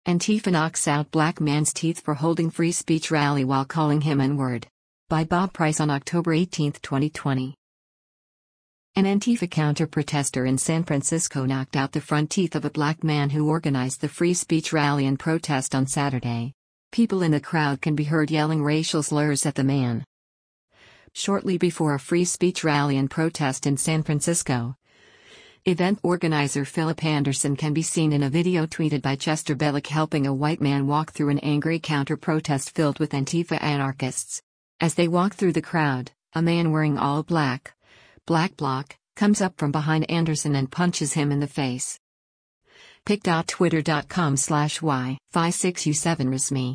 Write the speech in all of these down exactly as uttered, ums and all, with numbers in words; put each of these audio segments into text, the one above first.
Antifa knocks out black man's teeth for holding free speech rally while calling him N-word. By Bob Price on October eighteenth, twenty twenty. An Antifa counter-protester in San Francisco knocked out the front teeth of a black man who organized the free speech rally and protest on Saturday. People in the crowd can be heard yelling racial slurs at the man. Shortly before a free speech rally and protest in San Francisco, event organizer Philip Anderson can be seen in a video tweeted by Chester Bellick helping a white man walk through an angry counter-protest filled with Antifa anarchists. As they walk through the crowd, a man wearing all black, black bloc, comes up from behind Anderson and punches him in the face. pic dot twitter dot com slash y five six u seven rasmi.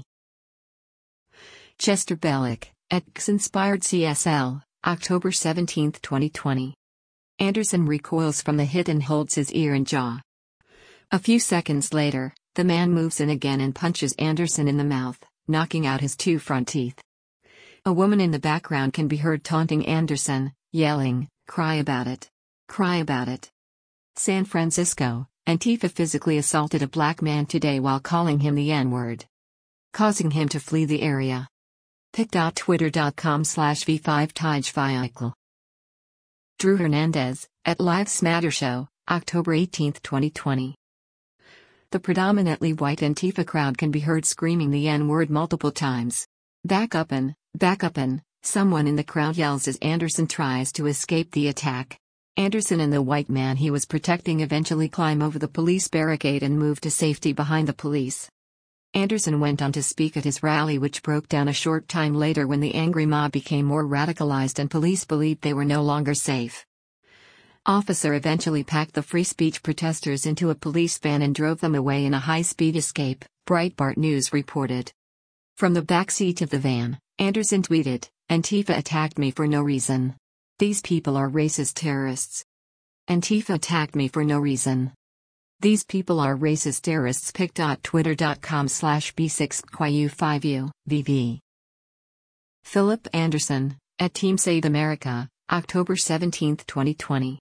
Chester Bellick, at X-Inspired C S L, October seventeenth, twenty twenty. Anderson recoils from the hit and holds his ear and jaw. A few seconds later, the man moves in again and punches Anderson in the mouth, knocking out his two front teeth. A woman in the background can be heard taunting Anderson, yelling, "Cry about it. Cry about it." San Francisco, Antifa physically assaulted a black man today while calling him the N-word, causing him to flee the area. pic dot twitter dot com slash v five Taj Fiacl. Drew Hernandez, at Lives Matter Show, October eighteenth, twenty twenty. The predominantly white Antifa crowd can be heard screaming the N-word multiple times. "Back uppin', back uppin'," someone in the crowd yells as Anderson tries to escape the attack. Anderson and the white man he was protecting eventually climb over the police barricade and move to safety behind the police. Anderson went on to speak at his rally, which broke down a short time later when the angry mob became more radicalized and police believed they were no longer safe. Officer eventually packed the free speech protesters into a police van and drove them away in a high-speed escape, Breitbart News reported. From the backseat of the van, Anderson tweeted, "Antifa attacked me for no reason. These people are racist terrorists. Antifa attacked me for no reason. These people are racist terrorists." pic dot twitter dot com slash b six q u five u v v. Philip Anderson, at Team Save America, October seventeenth, twenty twenty.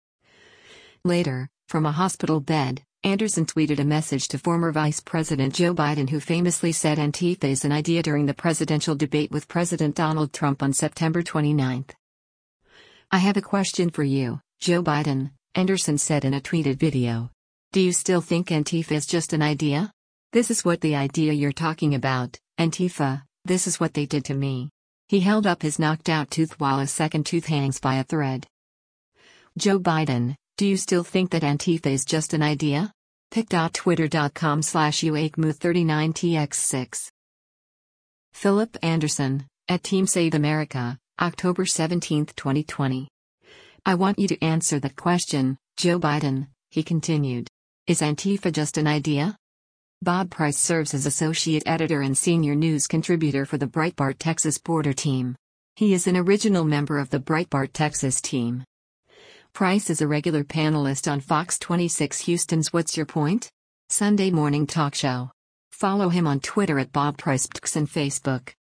Later, from a hospital bed, Anderson tweeted a message to former Vice President Joe Biden, who famously said Antifa is an idea during the presidential debate with President Donald Trump on September twenty-ninth. "I have a question for you, Joe Biden," Anderson said in a tweeted video. "Do you still think Antifa is just an idea? This is what the idea you're talking about, Antifa, this is what they did to me." He held up his knocked out tooth while a second tooth hangs by a thread. Joe Biden, do you still think that Antifa is just an idea? pic dot twitter dot com slash u eight mu thirty-nine t x six. Philip Anderson, at Team Save America, October seventeenth, twenty twenty. "I want you to answer that question, Joe Biden," he continued. "Is Antifa just an idea?" Bob Price serves as associate editor and senior news contributor for the Breitbart Texas Border Team. He is an original member of the Breitbart Texas team. Price is a regular panelist on Fox twenty-six Houston's What's Your Point? Sunday morning talk show. Follow him on Twitter at Bob Price and Facebook.